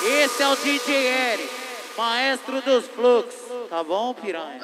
Esse é o DJ Eri, maestro dos fluxos. Tá bom, piranha?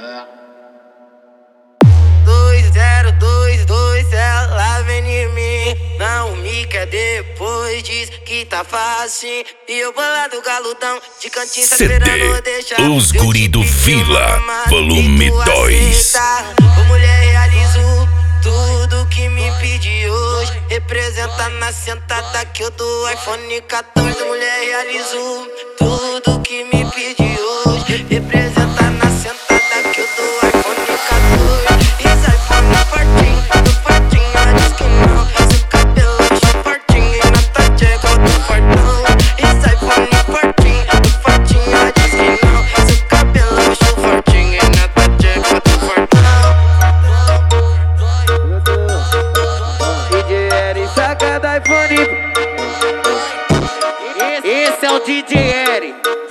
2022, ela vem em mim. Não me quer depois, diz que tá fácil. E eu vou lá do galudão, de cantinho tá esperando deixar. Os Guri do Vila, volume 2. Ô mulher, realizo tudo que me pedi hoje. Representa na sentada que eu dou iPhone 14. Mulher, realizo tudo que me pedi hoje. Representa na sentada que eu dou iPhone 14. E sai fome fortinho, do fortinho, ela diz que não. Seu cabelo acho fortinho e na tua tcheca eu tô fortão. E sai fome fortinho, do fortinho, ela diz que não. Seu cabelo acho fortinho e na tua tcheca eu tô fortão. DJ Eri saca da iPhone. Esse é o DJ Eri,